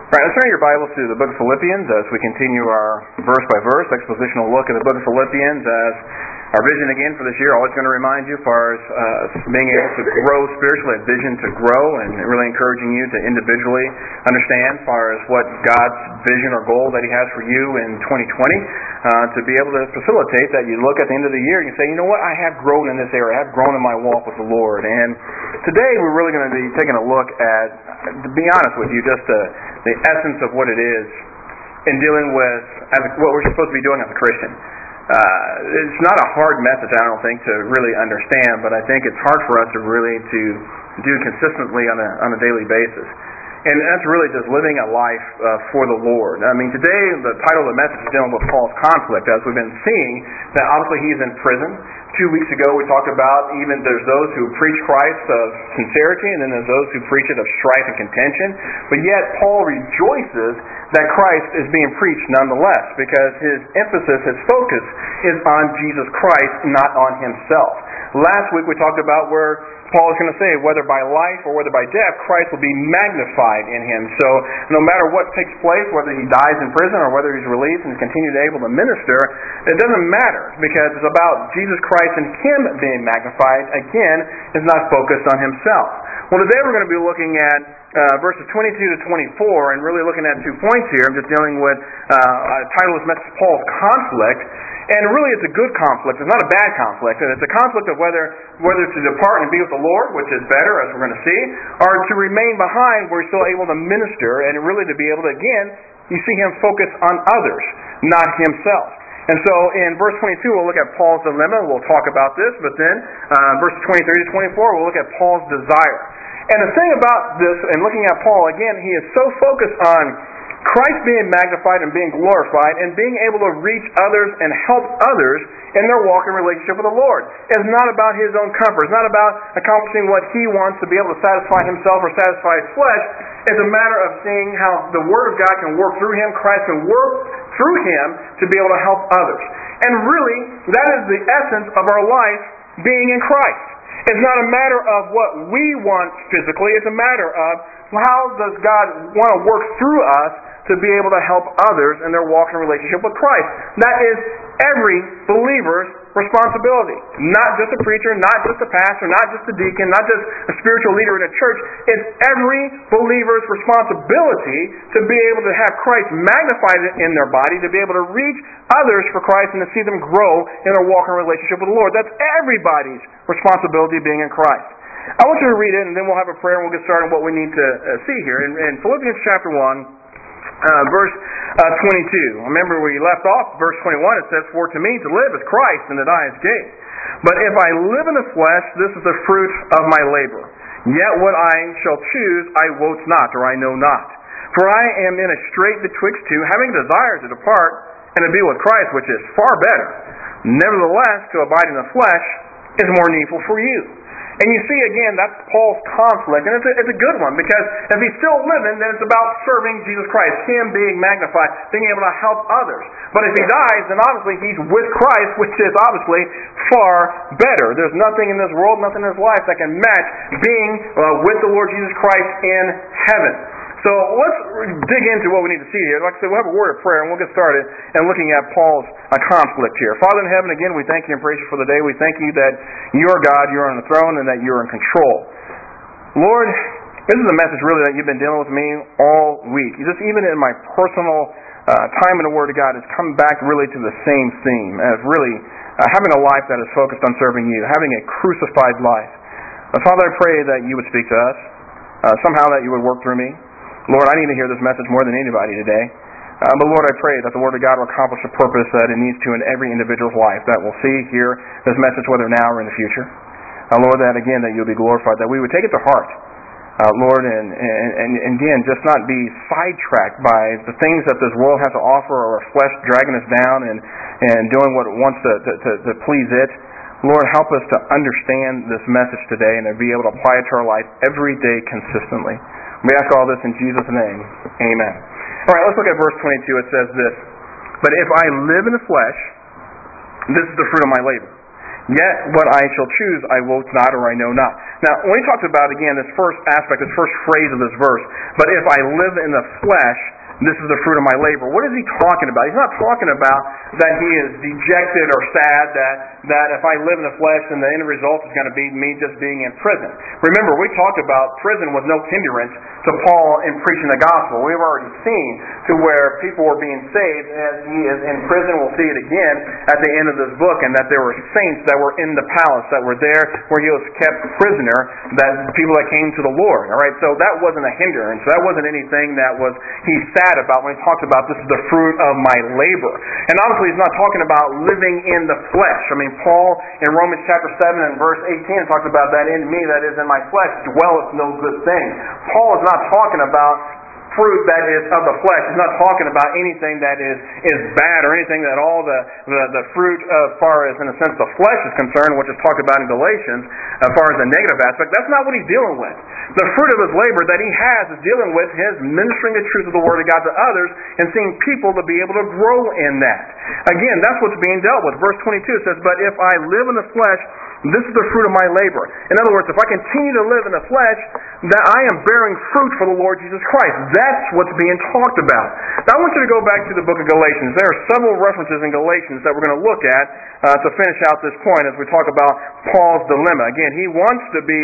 Right, let's turn your Bibles to the book of Philippians as we continue our verse-by-verse expositional look at the book of Philippians as our vision again for this year. Always going to remind you as far as being able to grow spiritually, a vision to grow, and really encouraging you to individually understand as far as what God's vision or goal that He has for you in 2020, to be able to facilitate that. You look at the end of the year and you say, you know what, I have grown in this area. I have grown in my walk with the Lord. And today we're really going to be taking a look at, to be honest with you, just the essence of what it is in dealing with what we're supposed to be doing as a Christian. It's not a hard message, I don't think, to really understand, but I think it's hard for us to really to do consistently on a daily basis. And that's really just living a life for the Lord. I mean, today the title of the message is dealing with Paul's conflict, as we've been seeing that obviously he's in prison. 2 weeks ago we talked about even there's those who preach Christ of sincerity, and then there's those who preach it of strife and contention. But yet Paul rejoices that Christ is being preached nonetheless, because his emphasis, his focus is on Jesus Christ, not on himself. Last week we talked about where Paul is going to say, whether by life or whether by death, Christ will be magnified in him. So no matter what takes place, whether he dies in prison or whether he's released and continues able to minister, it doesn't matter, because it's about Jesus Christ and him being magnified. Again, it's not focused on himself. Well, today we're going to be looking at verses 22 to 24 and really looking at 2 points here. I'm just dealing with a title of this message, Paul's conflict. And really it's a good conflict. It's not a bad conflict. And it's a conflict of whether to depart and be with the Lord, which is better, as we're going to see, or to remain behind where he's still able to minister, and really to be able to, again, you see him focus on others, not himself. And so in verse 22 we'll look at Paul's dilemma. We'll talk about this. But then verses 23 to 24 we'll look at Paul's desire. And the thing about this, and looking at Paul, again, he is so focused on Christ being magnified and being glorified and being able to reach others and help others in their walk and relationship with the Lord. It's not about his own comfort. It's not about accomplishing what he wants to be able to satisfy himself or satisfy his flesh. It's a matter of seeing how the Word of God can work through him, Christ can work through him to be able to help others. And really, that is the essence of our life being in Christ. It's not a matter of what we want physically. It's a matter of how does God want to work through us to be able to help others in their walk and relationship with Christ. That is every believer's responsibility. Not just a preacher, not just a pastor, not just a deacon, not just a spiritual leader in a church. It's every believer's responsibility to be able to have Christ magnified in their body, to be able to reach others for Christ and to see them grow in their walk and relationship with the Lord. That's everybody's responsibility being in Christ. I want you to read it, and then we'll have a prayer and we'll get started on what we need to see here. In Philippians chapter 1, verse 22. Remember where you left off, verse 21, it says, "For to me to live is Christ, and to die is gain. But if I live in the flesh, this is the fruit of my labor. Yet what I shall choose, I wot not, or I know not. For I am in a strait betwixt two, having desire to depart, and to be with Christ, which is far better. Nevertheless, to abide in the flesh is more needful for you." And you see, again, that's Paul's conflict. And it's a good one, because if he's still living, then it's about serving Jesus Christ, him being magnified, being able to help others. But if he dies, then obviously he's with Christ, which is obviously far better. There's nothing in this world, nothing in this life that can match being with the Lord Jesus Christ in heaven. So let's dig into what we need to see here. Like I said, we'll have a word of prayer and we'll get started and looking at Paul's conflict here. Father in heaven, again, we thank you and praise you for the day. We thank you that you are God, you're on the throne, and that you're in control. Lord, this is a message really that you've been dealing with me all week. Just even in my personal time in the Word of God has come back really to the same theme as really having a life that is focused on serving you, having a crucified life. But Father, I pray that you would speak to us, somehow that you would work through me. Lord, I need to hear this message more than anybody today. But Lord, I pray that the Word of God will accomplish the purpose that it needs to in every individual's life, that we'll see, hear this message, whether now or in the future. Lord, that again, that you'll be glorified, that we would take it to heart, Lord, and again, just not be sidetracked by the things that this world has to offer, or our flesh dragging us down and doing what it wants to please it. Lord, help us to understand this message today and to be able to apply it to our life every day consistently. We ask all this in Jesus' name. Amen. All right, let's look at verse 22. It says this, "But if I live in the flesh, this is the fruit of my labor. Yet what I shall choose I wot not, or I know not. Now, when he talks about, again, this first aspect, this first phrase of this verse, but if I live in the flesh, this is the fruit of my labor. What is he talking about? He's not talking about that he is dejected or sad, that if I live in the flesh, then the end result is going to be me just being in prison. Remember, we talked about prison was no hindrance to Paul in preaching the gospel. We've already seen to where people were being saved as he is in prison. We'll see it again at the end of this book, and that there were saints that were in the palace, that were there where he was kept prisoner, that people that came to the Lord. All right, so that wasn't a hindrance. That wasn't anything that was he's sad about when he talks about this is the fruit of my labor. And obviously he's not talking about living in the flesh. I mean, Paul in Romans chapter 7 and verse 18 talks about that in me that is in my flesh dwelleth no good thing. Paul is not talking about fruit that is of the flesh. He's not talking about anything that is bad or anything that all the fruit as far as, in a sense, the flesh is concerned, which is talked about in Galatians, as far as the negative aspect. That's not what he's dealing with. The fruit of his labor that he has is dealing with his ministering the truth of the Word of God to others and seeing people to be able to grow in that. Again, that's what's being dealt with. Verse 22 says, but if I live in the flesh, this is the fruit of my labor. In other words, if I continue to live in the flesh, that I am bearing fruit for the Lord Jesus Christ. That's what's being talked about. Now I want you to go back to the book of Galatians. There are several references in Galatians that we're going to look at to finish out this point as we talk about Paul's dilemma. Again, he wants to be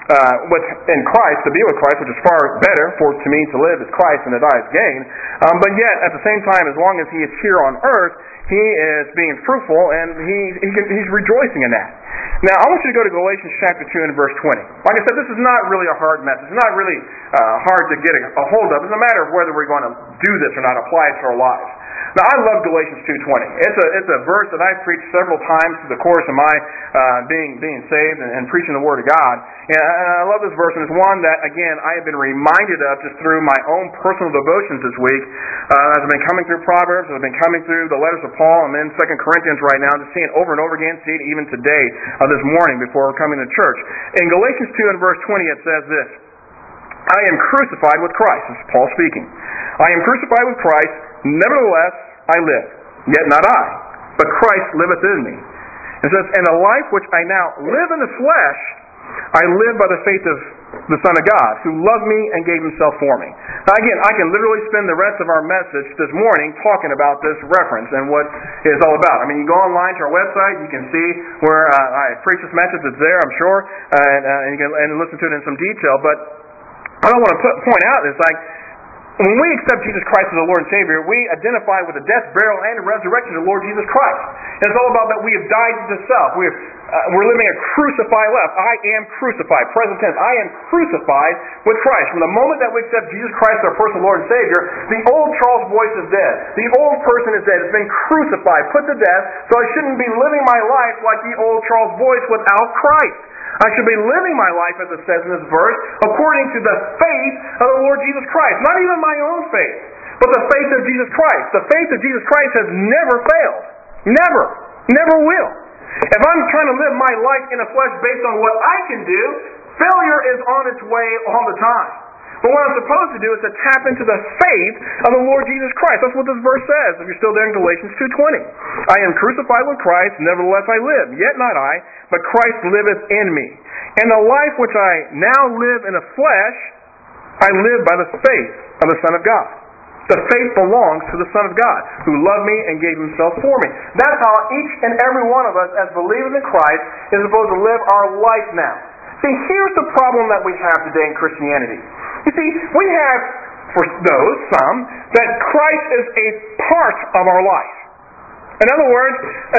in Christ, to be with Christ, which is far better. For to me to live is Christ and to die is gain. But yet, at the same time, as long as he is here on earth, he is being fruitful and he's rejoicing in that. Now, I want you to go to Galatians chapter 2 and verse 20. Like I said, this is not really a hard message. It's not really hard to get a hold of. It's a matter of whether we're going to do this or not, apply it to our lives. Now, I love Galatians 2:20. It's a verse that I've preached several times through the course of my being saved and preaching the Word of God. And I love this verse, and it's one that, again, I have been reminded of just through my own personal devotions this week. As I've been coming through Proverbs, I've been coming through the letters of Paul, and then 2 Corinthians right now, just seeing it over and over again, see it even today, this morning before coming to church. In Galatians 2 and verse 20, it says this, I am crucified with Christ. This is Paul speaking. I am crucified with Christ, nevertheless I live, yet not I, but Christ liveth in me. It says, and the life which I now live in the flesh, I live by the faith of the Son of God, who loved me and gave himself for me. Now again, I can literally spend the rest of our message this morning talking about this reference and what it's all about. I mean, you go online to our website, you can see where I preach this message. It's there, I'm sure, and you can listen to it in some detail. But what I want to point out is like, when we accept Jesus Christ as the Lord and Savior, we identify with the death, burial, and resurrection of the Lord Jesus Christ. And it's all about that we have died to self. We're living a crucified life. I am crucified. Present tense. I am crucified with Christ. From the moment that we accept Jesus Christ as our personal Lord and Savior, the old Charles Boyce is dead. The old person is dead. It's been crucified, put to death, so I shouldn't be living my life like the old Charles Boyce without Christ. I should be living my life, as it says in this verse, according to the faith of the Lord Jesus Christ. Not even my own faith, but the faith of Jesus Christ. The faith of Jesus Christ has never failed. Never. Never will. If I'm trying to live my life in the flesh based on what I can do, failure is on its way all the time. But what I'm supposed to do is to tap into the faith of the Lord Jesus Christ. That's what this verse says, if you're still there in Galatians 2:20. I am crucified with Christ, nevertheless I live. Yet not I, but Christ liveth in me. And the life which I now live in the flesh, I live by the faith of the Son of God. The faith belongs to the Son of God, who loved me and gave himself for me. That's how each and every one of us, as believers in Christ, is supposed to live our life now. See, here's the problem that we have today in Christianity. You see, we have, for those, some, that Christ is a part of our life. In other words, if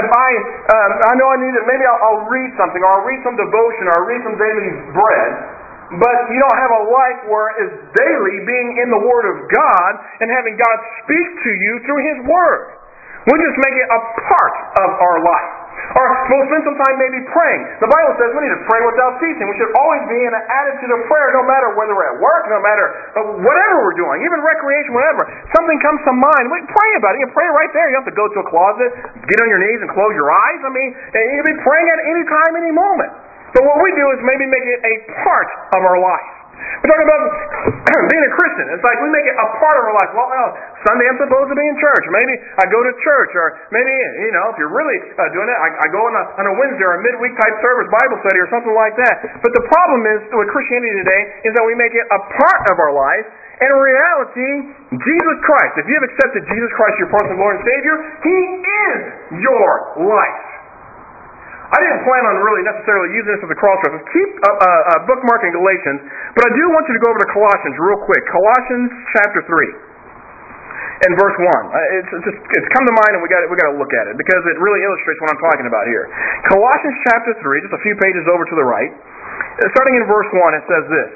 I know I need it, maybe I'll read something, or I'll read some devotion, or I'll read some daily bread, but you don't have a life where it's daily being in the Word of God and having God speak to you through His Word. We just make it a part of our life. Or we'll spend some time maybe praying. The Bible says we need to pray without ceasing. We should always be in an attitude of prayer, no matter whether we're at work, no matter whatever we're doing, even recreation, whatever. Something comes to mind, we pray about it. You can pray right there. You don't have to go to a closet, get on your knees and close your eyes. I mean, you can be praying at any time, any moment. But what we do is maybe make it a part of our life. We're talking about being a Christian. It's like we make it a part of our life. Well, Sunday I'm supposed to be in church. Maybe I go to church, or maybe, if you're really doing it, I go on a Wednesday or a midweek type service, Bible study, or something like that. But the problem is with Christianity today is that we make it a part of our life. And in reality, Jesus Christ, if you have accepted Jesus Christ, your personal Lord and Savior, He is your life. I didn't plan on really necessarily using this as a cross-reference. Keep bookmarking Galatians, but I do want you to go over to Colossians real quick. Colossians chapter 3 and verse 1. It's come to mind, and we got to look at it because it really illustrates what I'm talking about here. Colossians chapter 3, just a few pages over to the right, starting in verse 1, it says this: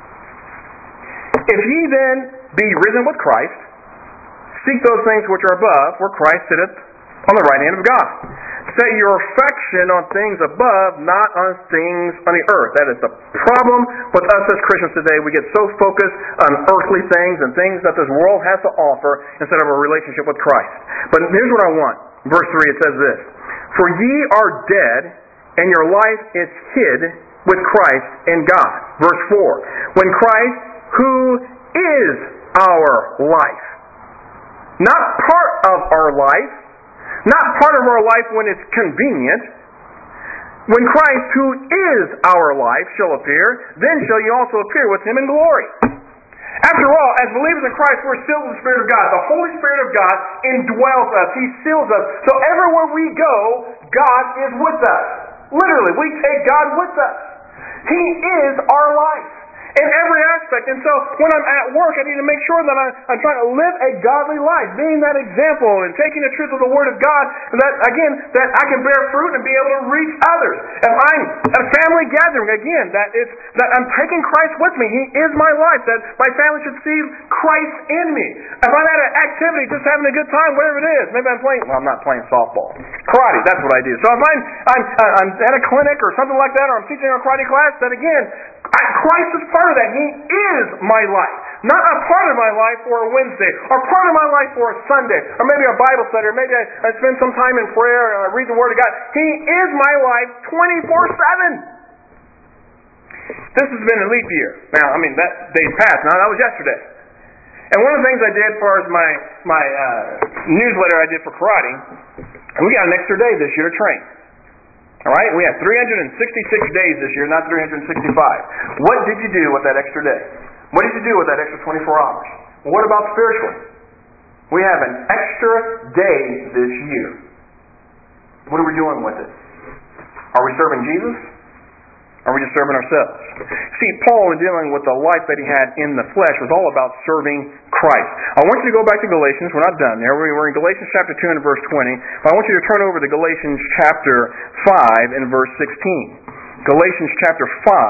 If ye then be risen with Christ, seek those things which are above, where Christ sitteth on the right hand of God. Set your affection on things above, not on things on the earth. That is the problem with us as Christians today. We get so focused on earthly things and things that this world has to offer instead of a relationship with Christ. But here's what I want. Verse 3, it says this: For ye are dead, and your life is hid with Christ in God. Verse 4, When Christ, who is our life, not part of our life, not part of our life when it's convenient. When Christ, who is our life, shall appear, then shall ye also appear with Him in glory. After all, as believers in Christ, we're sealed with the Spirit of God. The Holy Spirit of God indwells us. He seals us. So everywhere we go, God is with us. Literally, we take God with us. He is our life in every aspect. And so when I'm at work, I need to make sure that I'm trying to live a godly life, being that example and taking the truth of the Word of God, that I can bear fruit and be able to reach others. If I'm at a family gathering, again, that I'm taking Christ with me. He is my life, that my family should see Christ in me. If I'm at an activity, just having a good time, whatever it is, maybe I'm not playing softball. Karate, that's what I do. So if I'm at a clinic or something like that, or I'm teaching a karate class, then again, Christ is part of that. He is my life. Not a part of my life for a Wednesday, or part of my life for a Sunday, or maybe a Bible study, or maybe I spend some time in prayer and I read the Word of God. He is my life 24/7. This has been a leap year. Now, that day's passed. Now, that was yesterday. And one of the things I did as far as my newsletter I did for karate, we got an extra day this year to train. All right? We have 366 days this year, not 365. What did you do with that extra day? What did you do with that extra 24 hours? Well, what about spiritually? We have an extra day this year. What are we doing with it? Are we serving Jesus? Or are we just serving ourselves? See, Paul, in dealing with the life that he had in the flesh, was all about serving Christ. I want you to go back to Galatians. We're not done there. We're in Galatians chapter 2 and verse 20. But I want you to turn over to Galatians chapter 5 and verse 16. Galatians chapter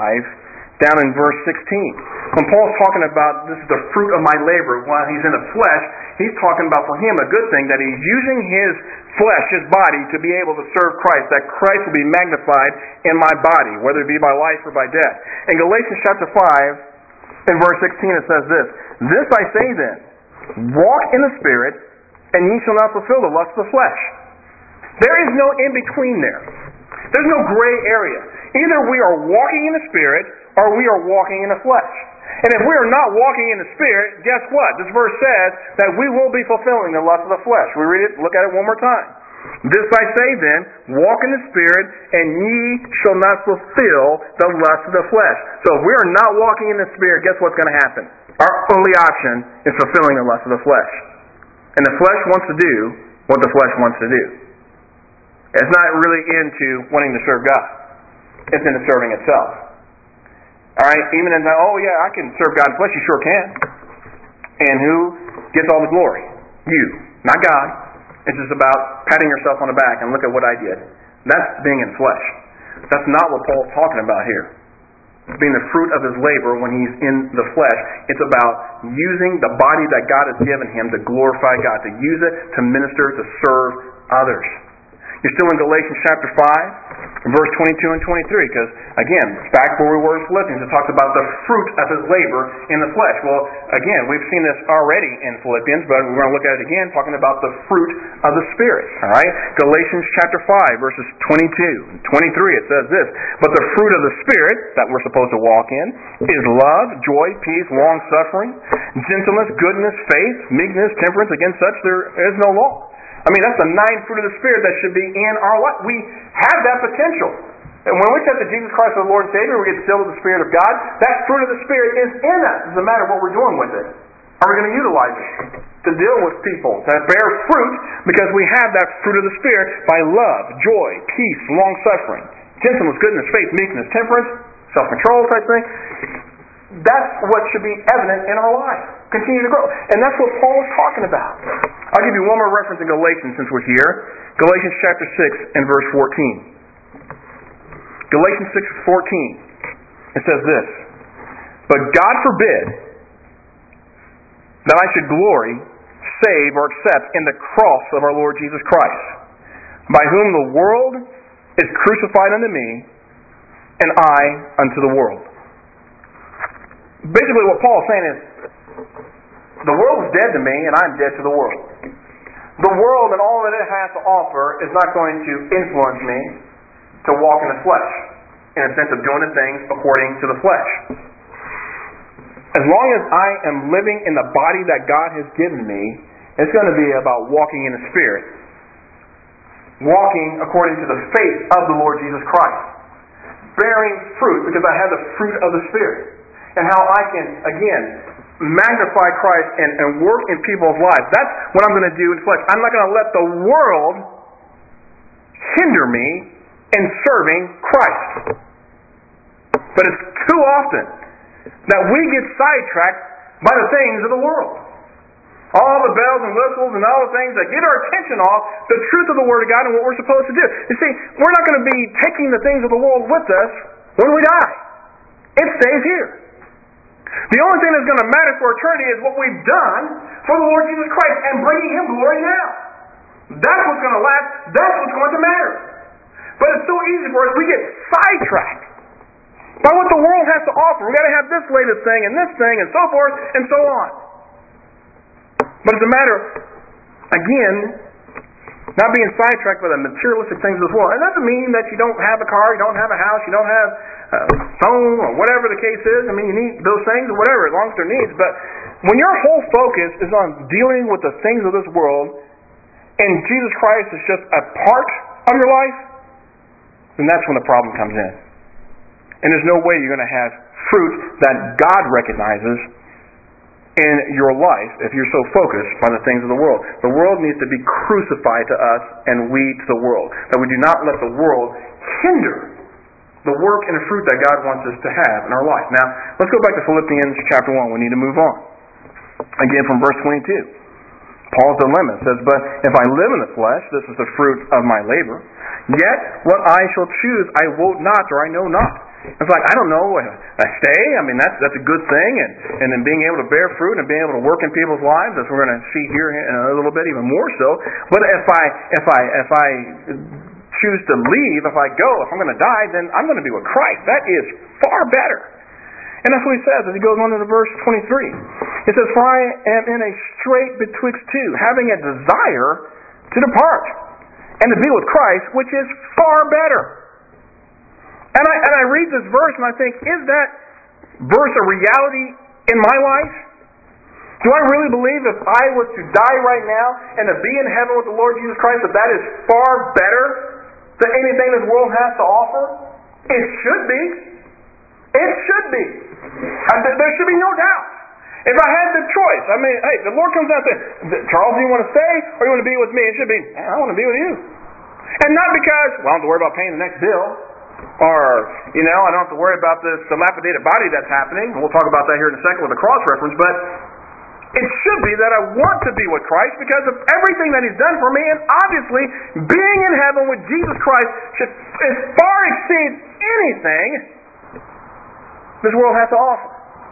5, down in verse 16. When Paul's talking about this is the fruit of my labor while he's in the flesh, he's talking about for him a good thing, that he's using his flesh, his body, to be able to serve Christ, that Christ will be magnified in my body, whether it be by life or by death. In Galatians chapter 5, in verse 16, it says this: This I say then, walk in the Spirit, and ye shall not fulfill the lust of the flesh. There is no in-between there. There's no gray area. Either we are walking in the Spirit, or we are walking in the flesh. And if we are not walking in the Spirit, guess what? This verse says that we will be fulfilling the lust of the flesh. We read it, look at it one more time. This I say then, walk in the Spirit, and ye shall not fulfill the lust of the flesh. So if we are not walking in the Spirit, guess what's going to happen? Our only option is fulfilling the lust of the flesh. And the flesh wants to do what the flesh wants to do. It's not really into wanting to serve God. It's into serving itself. Alright, even in the, I can serve God in flesh, you sure can. And who gets all the glory? You, not God. It's just about patting yourself on the back and look at what I did. That's being in flesh. That's not what Paul's talking about here. Being the fruit of his labor when he's in the flesh. It's about using the body that God has given him to glorify God, to use it to minister, to serve others. You're still in Galatians chapter 5. verse 22 and 23, because, again, back where we were in Philippians, it talks about the fruit of his labor in the flesh. Well, again, we've seen this already in Philippians, but we're going to look at it again, talking about the fruit of the Spirit. All right? Galatians chapter 5, verses 22 and 23, it says this, "But the fruit of the Spirit that we're supposed to walk in is love, joy, peace, long-suffering, gentleness, goodness, faith, meekness, temperance. Against such there is no law." I mean, that's the 9 fruit of the Spirit that should be in our life. We have that potential. And when we accept Jesus Christ as our Lord and Savior, we get filled with the Spirit of God. That fruit of the Spirit is in us. It's a matter of what we're doing with it. Are we going to utilize it to deal with people, to bear fruit, because we have that fruit of the Spirit by love, joy, peace, long-suffering, gentleness, goodness, faith, meekness, temperance, self-control type thing. That's what should be evident in our life. Continue to grow. And that's what Paul is talking about. I'll give you one more reference in Galatians since we're here. Galatians chapter 6 and verse 14. Galatians 6:14. It says this, "But God forbid that I should glory, save, or accept in the cross of our Lord Jesus Christ, by whom the world is crucified unto me, and I unto the world." Basically what Paul is saying is, the world is dead to me, and I'm dead to the world. The world and all that it has to offer is not going to influence me to walk in the flesh, in a sense of doing the things according to the flesh. As long as I am living in the body that God has given me, it's going to be about walking in the Spirit. Walking according to the faith of the Lord Jesus Christ. Bearing fruit, because I have the fruit of the Spirit. And how I can, again, magnify Christ and work in people's lives. That's what I'm going to do in flesh. I'm not going to let the world hinder me in serving Christ. But it's too often that we get sidetracked by the things of the world. All the bells and whistles and all the things that get our attention off the truth of the Word of God and what we're supposed to do. You see, we're not going to be taking the things of the world with us when we die. It stays here. The only thing that's going to matter for eternity is what we've done for the Lord Jesus Christ and bringing Him glory now. That's what's going to last. That's what's going to matter. But it's so easy for us. We get sidetracked by what the world has to offer. We've got to have this latest thing and this thing and so forth and so on. But it's a matter, again, not being sidetracked by the materialistic things of this world. And that doesn't mean that you don't have a car, you don't have a house, you don't have a phone, or whatever the case is. I mean, you need those things or whatever, as long as they're needs. But when your whole focus is on dealing with the things of this world, and Jesus Christ is just a part of your life, then that's when the problem comes in. And there's no way you're going to have fruit that God recognizes in your life if you're so focused by the things of the world. The world needs to be crucified to us and we to the world. That we do not let the world hinder the work and the fruit that God wants us to have in our life. Now, let's go back to Philippians chapter 1. We need to move on. Again from verse 22. Paul's dilemma says, "But if I live in the flesh, this is the fruit of my labor. Yet what I shall choose I wot not, or I know not." It's like, I don't know, I stay, I mean, that's a good thing, and then being able to bear fruit and being able to work in people's lives, as we're going to see here in a little bit, even more so. But if I choose to leave, if I'm going to die, then I'm going to be with Christ. That is far better. And that's what he says as he goes on to verse 23. It says, "For I am in a strait betwixt two, having a desire to depart, and to be with Christ, which is far better." And I read this verse and I think, is that verse a reality in my life? Do I really believe if I was to die right now and to be in heaven with the Lord Jesus Christ, that is far better than anything this world has to offer? It should be. It should be. There should be no doubt. If I had the choice, I mean, hey, the Lord comes down and says, "Charles, do you want to stay or you want to be with me?" It should be, I want to be with you. And not because, well, I don't have to worry about paying the next bill. Or, I don't have to worry about this dilapidated body that's happening. We'll talk about that here in a second with the cross reference. But it should be that I want to be with Christ because of everything that He's done for me. And obviously, being in heaven with Jesus Christ far exceeds anything this world has to offer.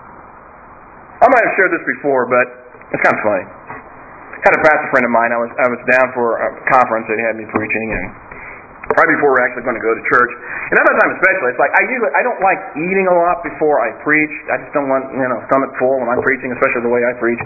I might have shared this before, but it's kind of funny. I had a pastor friend of mine. I was down for a conference that he had me preaching, and right before we're actually going to go to church. And at that time especially, it's like I don't like eating a lot before I preach. I just don't want, stomach full when I'm preaching, especially the way I preach.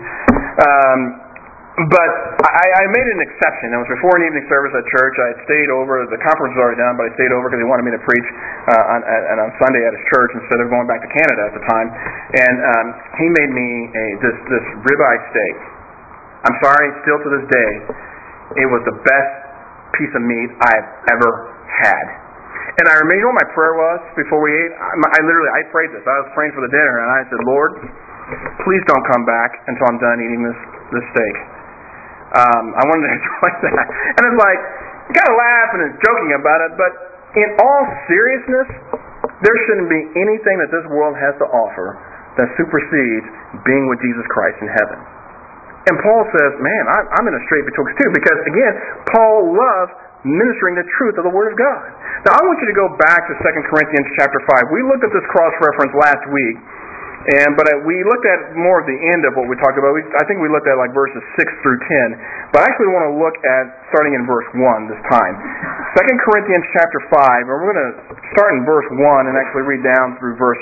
But I made an exception. It was before an evening service at church. I had stayed over. The conference was already done, but I stayed over because he wanted me to preach on Sunday at his church instead of going back to Canada at the time. And he made me this ribeye steak. I'm sorry, still to this day, it was the best piece of meat I've ever had. And I remember, you know what my prayer was before we ate? I prayed this. I was praying for the dinner, and I said, Lord, please don't come back until I'm done eating this steak. I wanted to enjoy that. And it's like, you kind of laugh and is joking about it, but in all seriousness, there shouldn't be anything that this world has to offer that supersedes being with Jesus Christ in heaven. And Paul says, man, I'm in a strait betwixt two, because again, Paul loved ministering the truth of the Word of God. Now I want you to go back to 2 Corinthians chapter 5. We looked at this cross-reference last week, but we looked at more of the end of what we talked about. I think we looked at like verses 6 through 10. But I actually want to look at starting in verse 1 this time. 2 Corinthians chapter 5, and we're going to start in verse 1 and actually read down through verse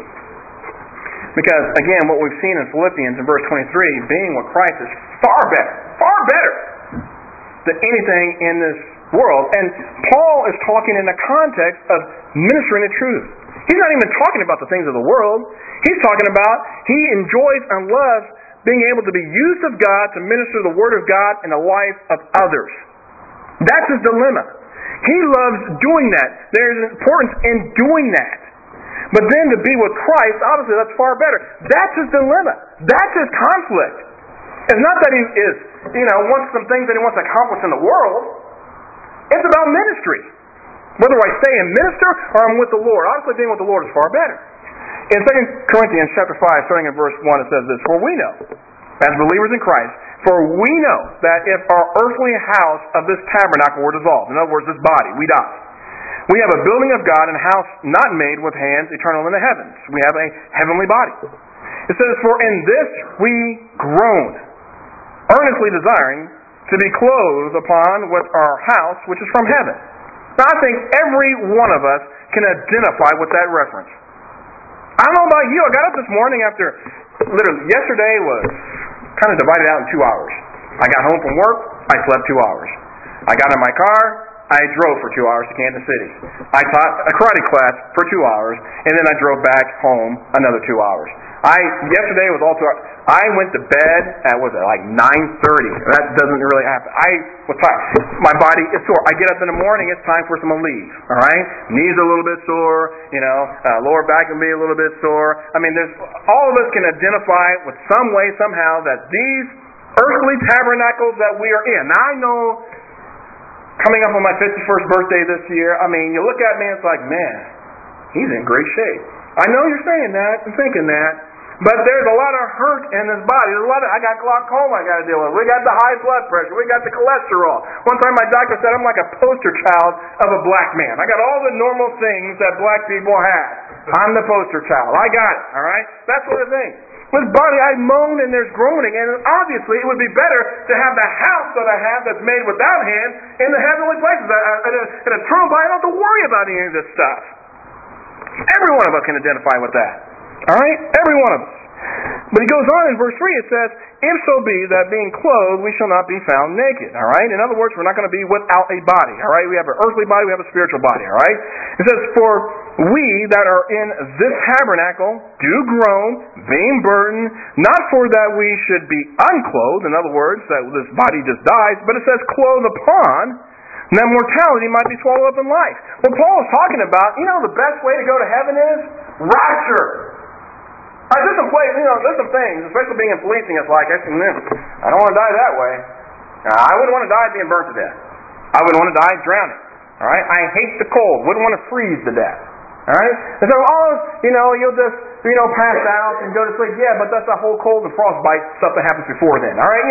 8. Because, again, what we've seen in Philippians in verse 23, being with Christ is far better than anything in this world. And Paul is talking in the context of ministering the truth. He's not even talking about the things of the world. He's talking about he enjoys and loves being able to be used of God to minister the Word of God in the life of others. That's his dilemma. He loves doing that. There's importance in doing that. But then to be with Christ, obviously that's far better. That's his dilemma. That's his conflict. It's not that he wants some things that he wants to accomplish in the world. It's about ministry. Whether I stay and minister or I'm with the Lord. Obviously being with the Lord is far better. In 2 Corinthians chapter 5, starting in verse 1, it says this, For we know, as believers in Christ, for we know that if our earthly house of this tabernacle were dissolved, in other words, this body, we die, we have a building of God and a house not made with hands, eternal in the heavens. We have a heavenly body. It says, For in this we groan, earnestly desiring to be clothed upon with our house which is from heaven. Now I think every one of us can identify with that reference. I don't know about you, I got up this morning after, literally, yesterday was kind of divided out in 2 hours. I got home from work, I slept 2 hours. I got in my car, I drove for 2 hours to Kansas City. I taught a karate class for 2 hours, and then I drove back home another 2 hours. Yesterday was all 2 hours. I went to bed at, like 9:30. That doesn't really happen. I was tired. My body is sore. I get up in the morning, it's time for some Aleve. All right? Knees are a little bit sore, lower back can be a little bit sore. I mean, all of us can identify with some way, somehow, that these earthly tabernacles that we are in. Now I know, coming up on my 51st birthday this year, I mean, you look at me and it's like, man, he's in great shape. I know you're saying that and thinking that, but there's a lot of hurt in this body. I got glaucoma I got to deal with. We got the high blood pressure. We got the cholesterol. One time my doctor said I'm like a poster child of a black man. I got all the normal things that black people have. I'm the poster child. I got it, all right? That's what I think. With body, I moan and there's groaning, and obviously it would be better to have the house that I have that's made without hands in the heavenly places. In a eternal body, I don't have to worry about any of this stuff. Every one of us can identify with that. All right? Every one of us. But he goes on in verse 3, it says, If so be that being clothed, we shall not be found naked. All right? In other words, we're not going to be without a body. All right? We have an earthly body, we have a spiritual body. All right? It says, For we that are in this tabernacle do groan, being burdened, not for that we should be unclothed, in other words, that this body just dies, but it says, clothed upon, and that mortality might be swallowed up in life. What Paul is talking about, the best way to go to heaven is rapture. There's some things, especially being in policing, it's like, I don't want to die that way. I wouldn't want to die being burnt to death. I wouldn't want to die drowning. All right? I hate the cold. Wouldn't want to freeze to death. All right? And so, you'll just, pass out and go to sleep. Yeah, but that's that whole cold and frostbite stuff that happens before then. All right?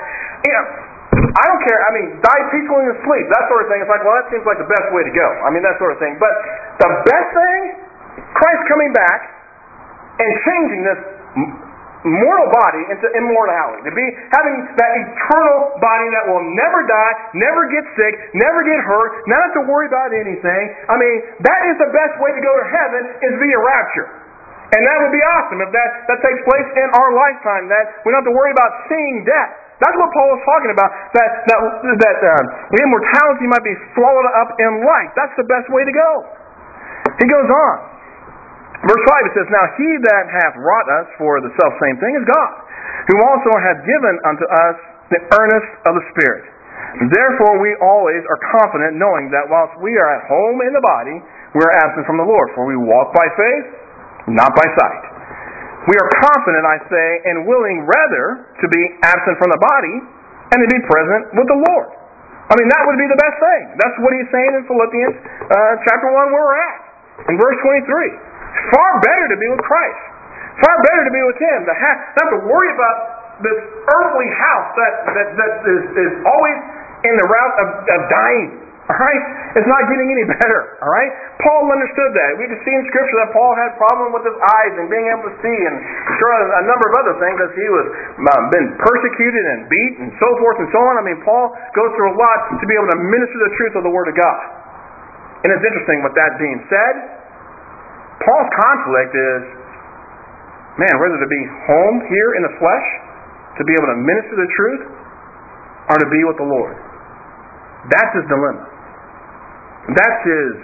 I don't care. I mean, die peacefully in your sleep. That sort of thing. It's like, well, that seems like the best way to go. I mean, that sort of thing. But the best thing, Christ coming back and changing this mortal body into immortality. To be having that eternal body that will never die, never get sick, never get hurt, not have to worry about anything. I mean, that is the best way to go to heaven, is via rapture. And that would be awesome if that takes place in our lifetime, that we don't have to worry about seeing death. That's what Paul is talking about, that immortality might be swallowed up in life. That's the best way to go. He goes on. Verse 5, it says, Now he that hath wrought us for the selfsame thing is God, who also hath given unto us the earnest of the Spirit. Therefore we always are confident, knowing that whilst we are at home in the body, we are absent from the Lord. For we walk by faith, not by sight. We are confident, I say, and willing rather to be absent from the body and to be present with the Lord. I mean, that would be the best thing. That's what he's saying in Philippians chapter 1 where we're at. In verse 23. Far better to be with Christ. Far better to be with Him. Not have to worry about this earthly house that is always in the route of dying. Alright? It's not getting any better. Alright? Paul understood that. We can see in Scripture that Paul had problem with his eyes and being able to see, and sure a number of other things as he was been persecuted and beat and so forth and so on. I mean, Paul goes through a lot to be able to minister the truth of the Word of God. And it's interesting, with that being said, Paul's conflict is, whether to be home here in the flesh, to be able to minister the truth, or to be with the Lord. That's his dilemma. That's his,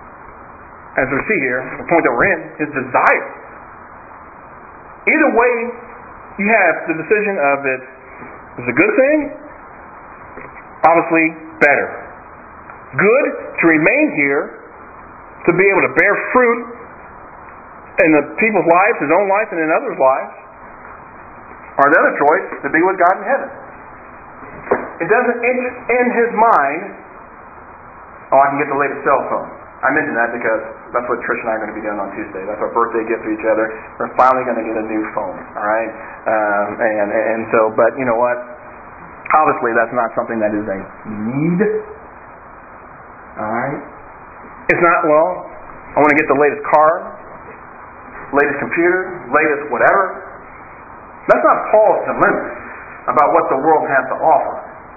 as we see here, the point that we're in, his desire. Either way, you have the decision of it is a good thing, obviously better. Good to remain here, to be able to bear fruit in the people's lives, his own life, and in others' lives, or the other choice, to be with God in heaven. It doesn't in his mind, I can get the latest cell phone. I mention that because that's what Trish and I are going to be doing on Tuesday. That's our birthday gift to each other. We're finally going to get a new phone, all right? But you know what? Obviously, that's not something that is a need. All right? It's not, I want to get the latest car, latest computer, latest whatever. That's not Paul's dilemma about what the world has to offer.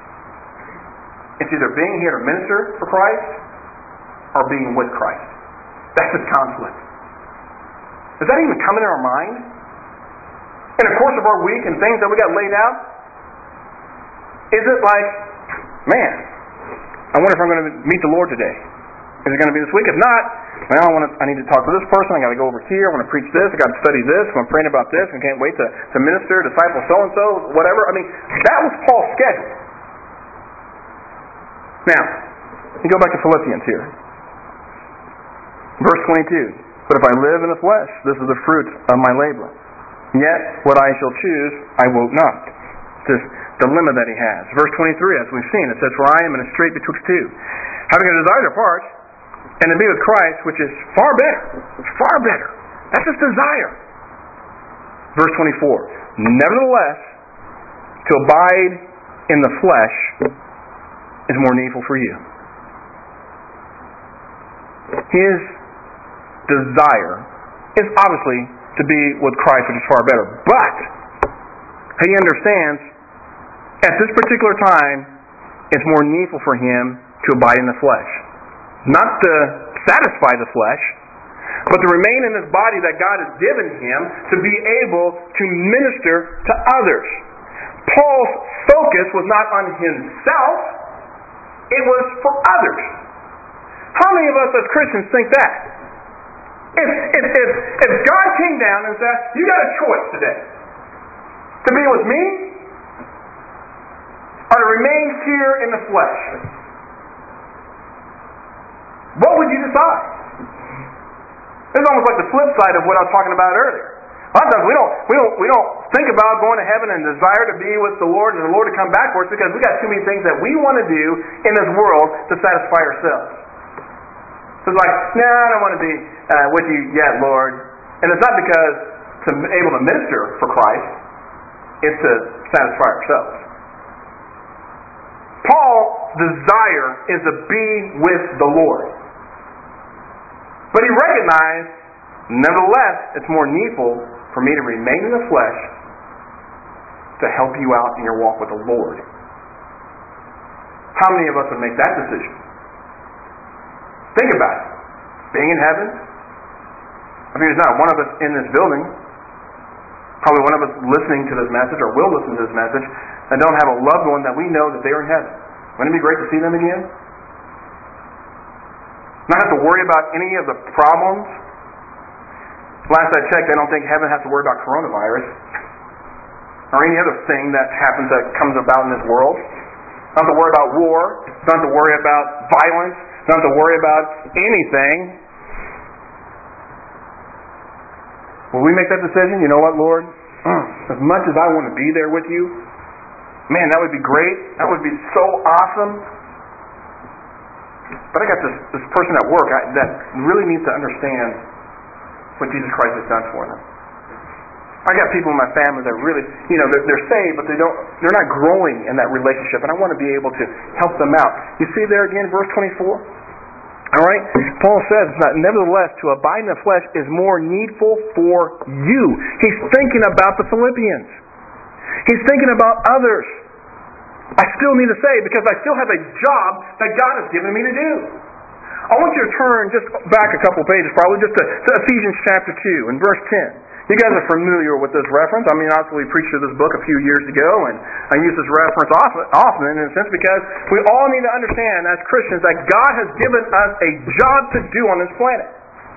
It's either being here to minister for Christ or being with Christ. That's his conflict. Does that even come into our mind? In the course of our week and things that we got laid out, is it like, I wonder if I'm going to meet the Lord today? Is it going to be this week? If not, I need to talk to this person. I got to go over here. I want to preach this. I got to study this. I'm praying about this. I can't wait to minister, disciple so and so, whatever. I mean, that was Paul's schedule. Now, you go back to Philippians here, verse 22. But if I live in the flesh, this is the fruit of my labor. Yet what I shall choose, I will not. This dilemma that he has. Verse 23, as we've seen, it says, For I am in a strait betwixt two, having a desire to depart, and to be with Christ, which is far better. Far better. That's his desire. Verse 24. Nevertheless, to abide in the flesh is more needful for you. His desire is obviously to be with Christ, which is far better. But he understands at this particular time it's more needful for him to abide in the flesh. Not to satisfy the flesh, but to remain in this body that God has given him to be able to minister to others. Paul's focus was not on himself, it was for others. How many of us as Christians think that? If God came down and said, you got a choice today, to be with me or to remain here in the flesh, what would you decide? It's almost like the flip side of what I was talking about earlier. A lot of times we don't think about going to heaven and desire to be with the Lord and the Lord to come back for us because we got too many things that we want to do in this world to satisfy ourselves. So it's like, I don't want to be with you yet, Lord. And it's not because to be able to minister for Christ, it's to satisfy ourselves. Paul's desire is to be with the Lord. But he recognized, nevertheless, it's more needful for me to remain in the flesh to help you out in your walk with the Lord. How many of us would make that decision? Think about it. Being in heaven, I mean, there's not one of us in this building, probably one of us listening to this message or will listen to this message, that don't have a loved one that we know that they're in heaven. Wouldn't it be great to see them again? Not have to worry about any of the problems. Last I checked, I don't think heaven has to worry about coronavirus or any other thing that happens that comes about in this world. Not to worry about war. Not to worry about violence. Not to worry about anything. Will we make that decision? You know what, Lord? As much as I want to be there with you, man, that would be great. That would be so awesome. But I got this person at work that really needs to understand what Jesus Christ has done for them. I got people in my family that really, they're saved, but they're not growing in that relationship, and I want to be able to help them out. You see there again, verse 24? All right? Paul says, nevertheless, to abide in the flesh is more needful for you. He's thinking about the Philippians. He's thinking about others. I still need to say, because I still have a job that God has given me to do. I want you to turn just back a couple pages, probably just to Ephesians chapter 2 and verse 10. You guys are familiar with this reference. I mean, obviously we preached through this book a few years ago, and I use this reference often in a sense because we all need to understand as Christians that God has given us a job to do on this planet.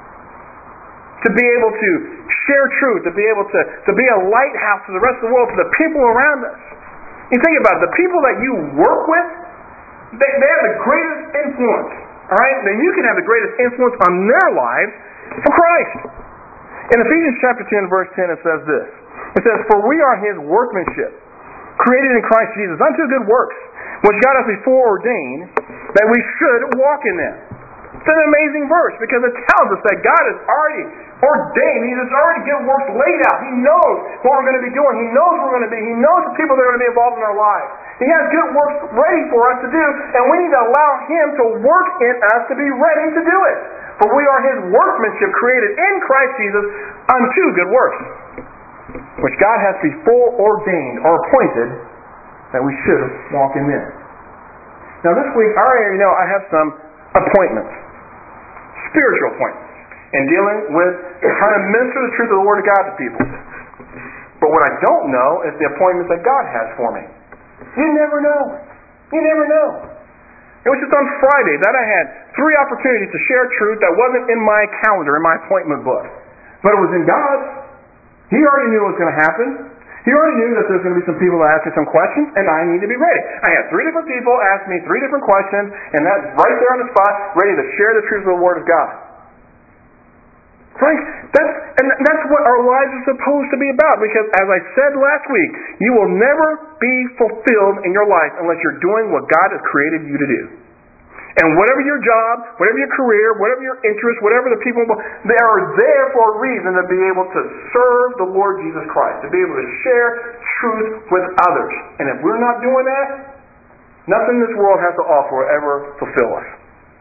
To be able to share truth, to be able to be a lighthouse to the rest of the world, to the people around us. You think about it, the people that you work with, they have the greatest influence. All right? Then you can have the greatest influence on their lives for Christ. In Ephesians chapter 2 and verse 10 it says this. It says, for we are His workmanship, created in Christ Jesus, unto good works, which God hath before ordained, that we should walk in them. It's an amazing verse because it tells us that God has already ordained. He has already good works laid out. He knows what we're going to be doing. He knows who we're going to be. He knows the people that are going to be involved in our lives. He has good works ready for us to do, and we need to allow Him to work in us to be ready to do it. For we are His workmanship created in Christ Jesus unto good works, which God has before ordained or appointed that we should walk in them. Now this week, I have some appointments, spiritual appointments, in dealing with trying to minister the truth of the Word of God to people. But what I don't know is the appointments that God has for me. You never know. You never know. It was just on Friday that I had 3 opportunities to share truth that wasn't in my calendar, in my appointment book. But it was in God's. He already knew what was going to happen. He already knew that there's going to be some people that ask me some questions, and I need to be ready. I had 3 different people ask me 3 different questions, and that's right there on the spot, ready to share the truth of the Word of God. Right? That's what our lives are supposed to be about. Because as I said last week, you will never be fulfilled in your life unless you're doing what God has created you to do. And whatever your job, whatever your career, whatever your interest, whatever the people, they are there for a reason to be able to serve the Lord Jesus Christ, to be able to share truth with others. And if we're not doing that, nothing this world has to offer will ever fulfill us.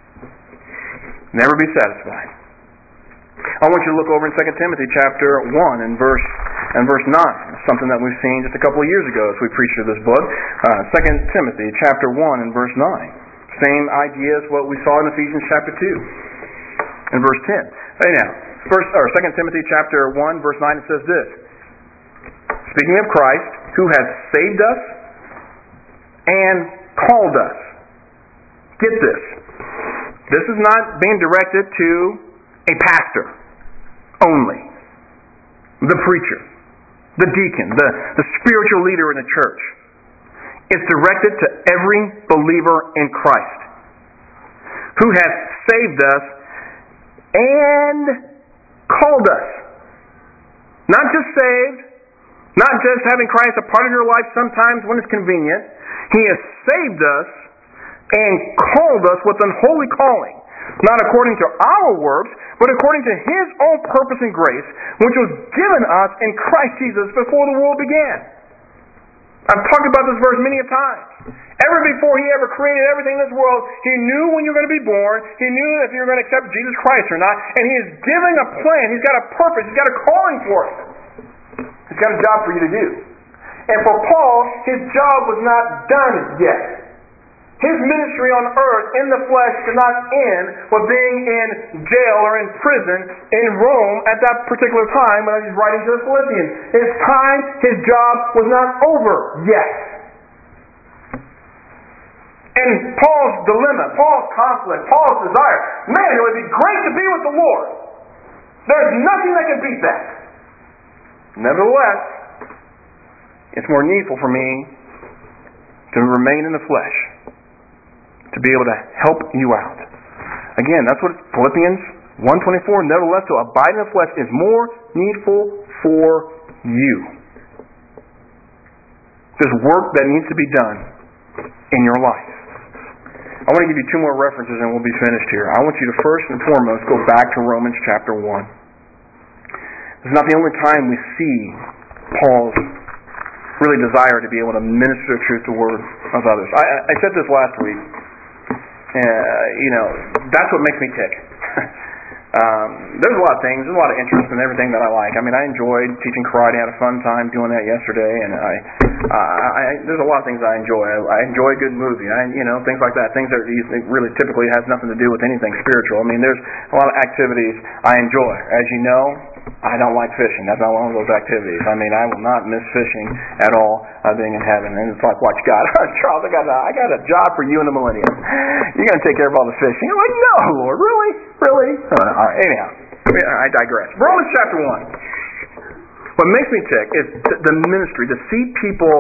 Never be satisfied. I want you to look over in 2 Timothy chapter 1 and verse 9. Something that we've seen just a couple of years ago as we preached through this book. 2 Timothy chapter 1 and verse 9. Same idea as what we saw in Ephesians chapter 2 and verse 10. Now, 2 Timothy chapter 1 verse 9 it says this. Speaking of Christ, who has saved us and called us. Get this. This is not being directed to a pastor only, the preacher, the deacon, the spiritual leader in the church. It's directed to every believer in Christ who has saved us and called us. Not just saved, not just having Christ a part of your life sometimes when it's convenient. He has saved us and called us with an holy calling. Not according to our works, but according to His own purpose and grace, which was given us in Christ Jesus before the world began. I've talked about this verse many a times. Ever before He ever created everything in this world, He knew when you were going to be born. He knew if you were going to accept Jesus Christ or not. And He is giving a plan. He's got a purpose. He's got a calling for us. He's got a job for you to do. And for Paul, his job was not done yet. His ministry on earth in the flesh did not end with being in jail or in prison in Rome at that particular time when he was writing to the Philippians. His job was not over yet. And Paul's dilemma, Paul's conflict, Paul's desire, man, it would be great to be with the Lord. There's nothing that can beat that. Nevertheless, it's more needful for me to remain in the flesh, to be able to help you out. Again, that's what Philippians 1:24, nevertheless, to abide in the flesh is more needful for you. There's work that needs to be done in your life. I want to give you two more references and we'll be finished here. I want you to first and foremost go back to Romans chapter 1. This is not the only time we see Paul's really desire to be able to minister the truth, the word of others. I said this last week. That's what makes me tick. There's a lot of things, there's a lot of interest in everything that I like. I mean, I enjoyed teaching karate, had a fun time doing that yesterday, and there's a lot of things I enjoy. I enjoy a good movie, things like that. Things that really typically has nothing to do with anything spiritual. I mean, there's a lot of activities I enjoy. As you know, I don't like fishing. That's not one of those activities. I mean, I will not miss fishing at all being in heaven. And it's like, watch God. Charles, I got a job for you in the millennium. You're going to take care of all the fishing. I'm like, no, Lord, really? Really? All right, anyhow, I digress. Romans chapter 1. What makes me tick is the ministry, to see people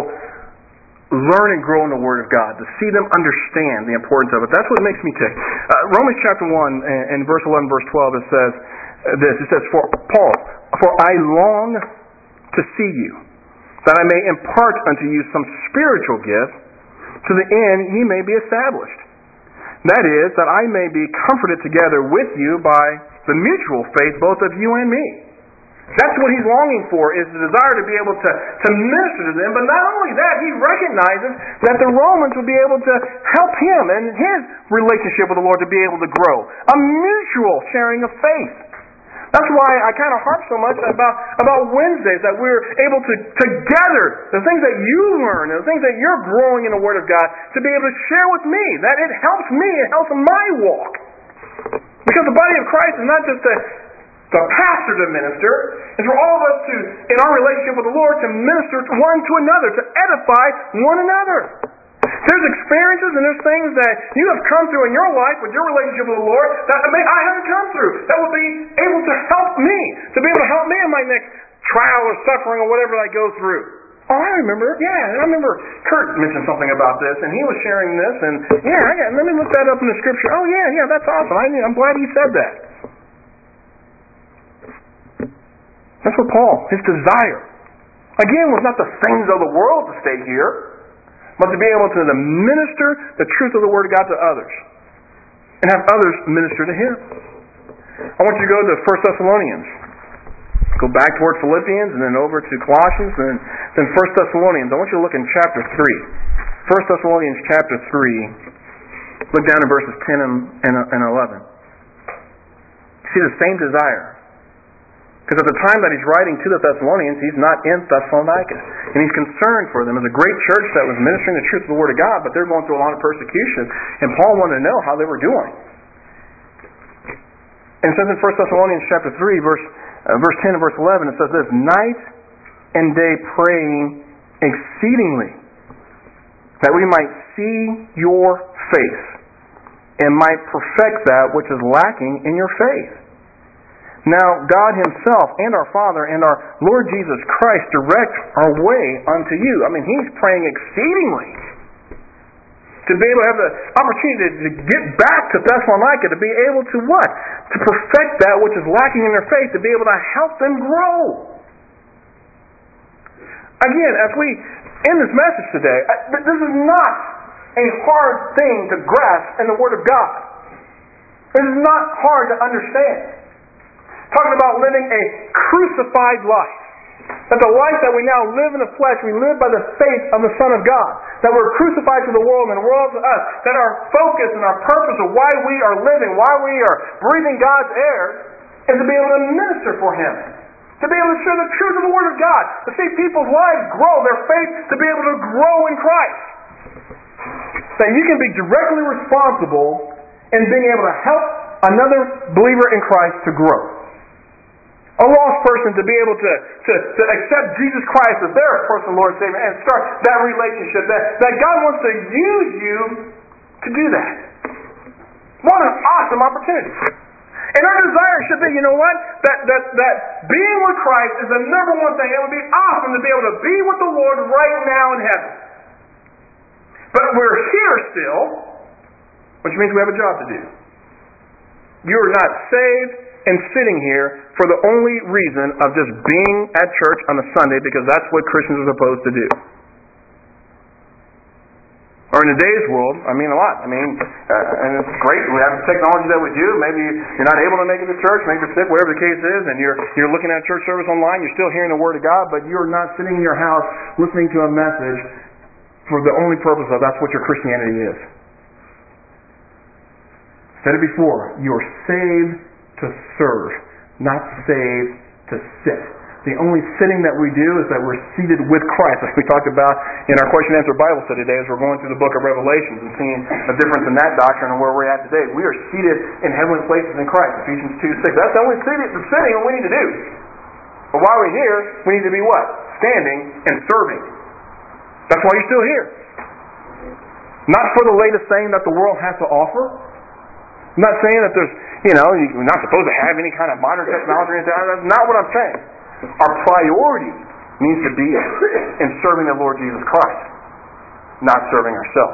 learn and grow in the Word of God, to see them understand the importance of it. That's what makes me tick. Romans chapter 1 and verse 11, verse 12, it says, it says, for Paul, for I long to see you, that I may impart unto you some spiritual gift, to the end ye may be established. That is, that I may be comforted together with you by the mutual faith both of you and me. That's what he's longing for, is the desire to be able to minister to them. But not only that, he recognizes that the Romans would be able to help him and his relationship with the Lord to be able to grow. A mutual sharing of faith. That's why I kind of harp so much about Wednesdays, that we're able to together, the things that you learn, and the things that you're growing in the Word of God, to be able to share with me. That it helps me, it helps my walk. Because the body of Christ is not just the pastor to minister, it's for all of us to, in our relationship with the Lord, to minister one to another, to edify one another. There's experiences and there's things that you have come through in your life with your relationship with the Lord that I haven't come through. That will be able to help me, to be able to help me in my next trial or suffering or whatever I go through. Oh, I remember. Yeah, I remember Kurt mentioned something about this, and he was sharing this, and let me look that up in the Scripture. Oh, yeah, that's awesome. I'm glad he said that. That's what Paul, his desire, again, was not the things of the world to stay here, but to be able to minister the truth of the Word of God to others. And have others minister to him. I want you to go to 1 Thessalonians. Go back toward Philippians and then over to Colossians and then 1 Thessalonians. I want you to look in chapter 3. 1 Thessalonians chapter 3. Look down in verses 10 and 11. See the same desire. Because at the time that he's writing to the Thessalonians, he's not in Thessalonica. And he's concerned for them. It's a great church that was ministering the truth of the Word of God, but they're going through a lot of persecution. And Paul wanted to know how they were doing. And it says in 1 Thessalonians chapter 3, verse 10 and verse 11, it says this, night and day praying exceedingly, that we might see your face, and might perfect that which is lacking in your faith. Now, God Himself and our Father and our Lord Jesus Christ direct our way unto you. I mean, He's praying exceedingly to be able to have the opportunity to get back to Thessalonica, to be able to what? To perfect that which is lacking in their faith, to be able to help them grow. Again, as we end this message today, this is not a hard thing to grasp in the Word of God. This is not hard to understand. Talking about living a crucified life. That the life that we now live in the flesh, we live by the faith of the Son of God. That we're crucified to the world and the world to us. That our focus and our purpose of why we are living, why we are breathing God's air, is to be able to minister for Him. to be able to share the truth of the Word of God, to see people's lives grow, their faith to be able to grow in Christ. That you can be directly responsible in being able to help another believer in Christ to grow. A lost person to be able to accept Jesus Christ as their personal Lord and Savior and start that relationship. That God wants to use you to do that. What an awesome opportunity. And our desire should be, you know what? That being with Christ is the number one thing. It would be awesome to be able to be with the Lord right now in heaven. But we're here still, which means we have a job to do. You are not saved and sitting here for the only reason of just being at church on a Sunday because that's what Christians are supposed to do. Or in today's world, a lot. And it's great. We have the technology that we do. Maybe you're not able to make it to church, maybe you're sick, whatever the case is, and you're looking at church service online, you're still hearing the Word of God, but you're not sitting in your house listening to a message for the only purpose of that's what your Christianity is. Said it before, you are saved to serve, not saved to sit. The only sitting that we do is that we're seated with Christ, like we talked about in our question and answer Bible study today as we're going through the book of Revelations and seeing the difference in that doctrine and where we're at today. We are seated in heavenly places in Christ, Ephesians 2:6. That's the only sitting that we need to do. But while we're here, we need to be what? Standing and serving. That's why you're still here. Not for the latest thing that the world has to offer. I'm not saying that there's, you're not supposed to have any kind of modern technology or anything. That's not what I'm saying. Our priority needs to be in serving the Lord Jesus Christ, not serving ourselves.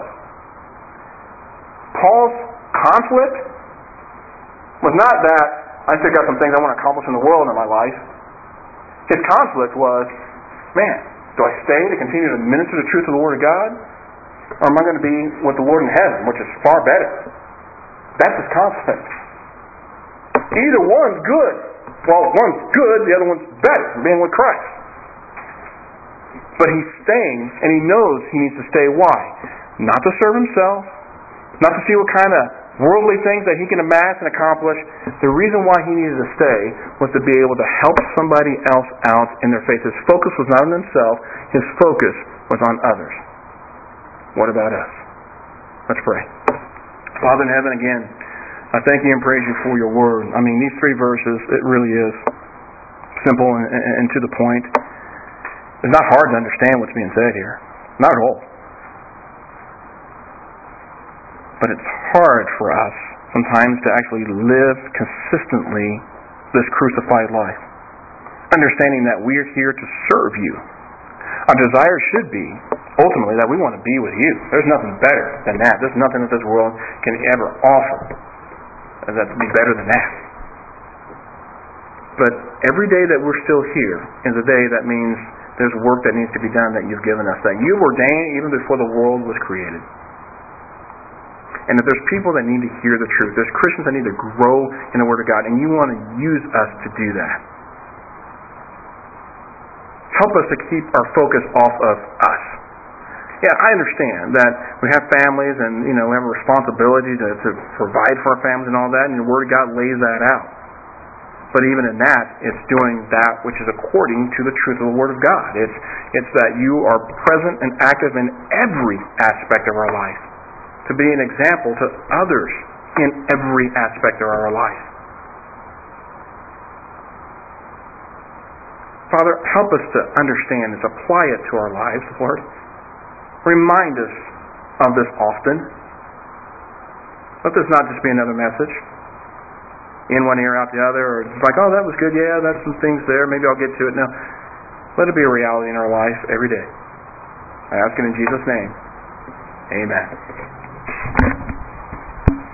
Paul's conflict was not that I still got some things I want to accomplish in the world in my life. His conflict was, do I stay to continue to minister the truth of the Word of God? Or am I going to be with the Lord in heaven, which is far better? That's his conflict. Either one's good. Well, one's good, the other one's better, being with Christ. But he's staying, and he knows he needs to stay. Why? Not to serve himself, not to see what kind of worldly things that he can amass and accomplish. The reason why he needed to stay was to be able to help somebody else out in their faith. His focus was not on himself, his focus was on others. What about us? Let's pray. Father in heaven, again, I thank you and praise you for your word. These 3 verses, it really is simple and to the point. It's not hard to understand what's being said here. Not at all. But it's hard for us sometimes to actually live consistently this crucified life. Understanding that we're here to serve you. Our desire should be, ultimately, that we want to be with you. There's nothing better than that. There's nothing that this world can ever offer that would be better than that. But every day that we're still here is a day that means there's work that needs to be done that you've given us, that you've ordained even before the world was created. And that there's people that need to hear the truth. There's Christians that need to grow in the Word of God, and you want to use us to do that. Help us to keep our focus off of us. Yeah, I understand that we have families and, we have a responsibility to provide for our families and all that, and the Word of God lays that out. But even in that, it's doing that which is according to the truth of the Word of God. It's that you are present and active in every aspect of our life, to be an example to others in every aspect of our life. Father, help us to understand this, apply it to our lives, Lord. Remind us of this often. Let this not just be another message. In one ear, out the other, or it's like, oh, that was good, yeah, that's some things there, maybe I'll get to it. No. Let it be a reality in our life every day. I ask it in Jesus' name. Amen.